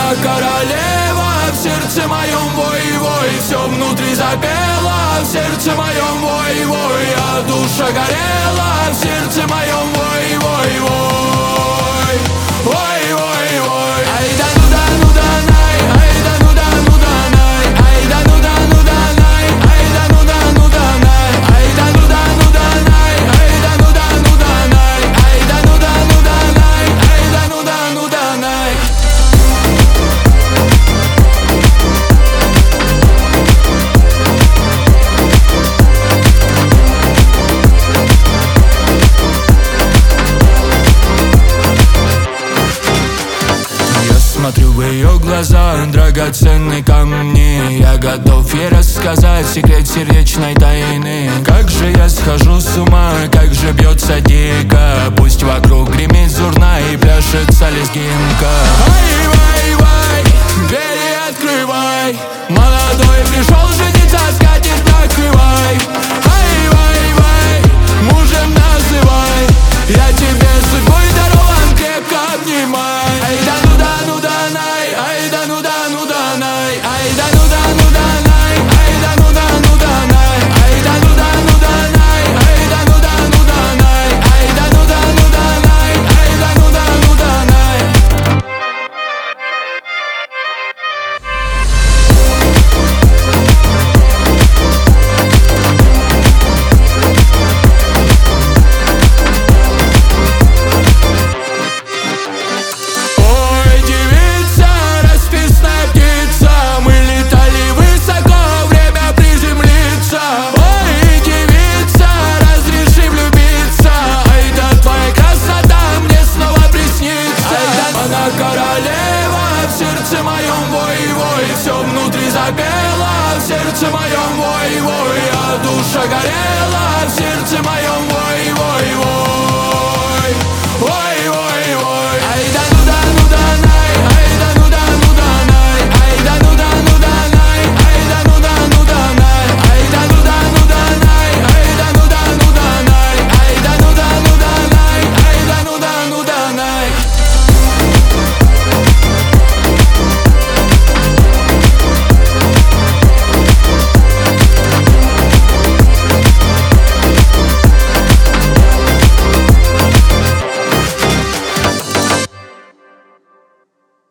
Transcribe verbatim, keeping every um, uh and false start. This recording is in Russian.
Она королева, в сердце моем вой-вой. Все внутри запела, в сердце моем вой-вой. А душа горела, в сердце моем вой-вой-вой. Вой-вой-вой. Ай да ну да ну да най, ай да ну да ну да най, ай да ну да ну да най, ай да ну да ну да най, ай да ну да ну да най, ай да ну да ну да най, ай да ну да ну да най, ай да ну да ну да най. Смотрю в ее глаза, драгоценные камни. Я готов ей рассказать секрет сердечной тайны. Как же я схожу с ума, как же бьется дико. Пусть вокруг гремит зурна и пляшется лезгинка. Ай-вай-вай, двери открывай. Молодой пришел жениться, скатерть накрывай. Ай-вай-вай, мужем называй. Я тебе судьбой дарован, крепко обнимай. Ай да ну да ну да най, ай да ну да ну да най, ай да ну да ну да най, ай да ну да ну да най, ай да ну да ну да най, ай да ну да ну да най, ай да ну да ну да най, ай да ну да ну да най. Запела в сердце моем вой-вой, а душа горела в сердце моем вой-вой-вой.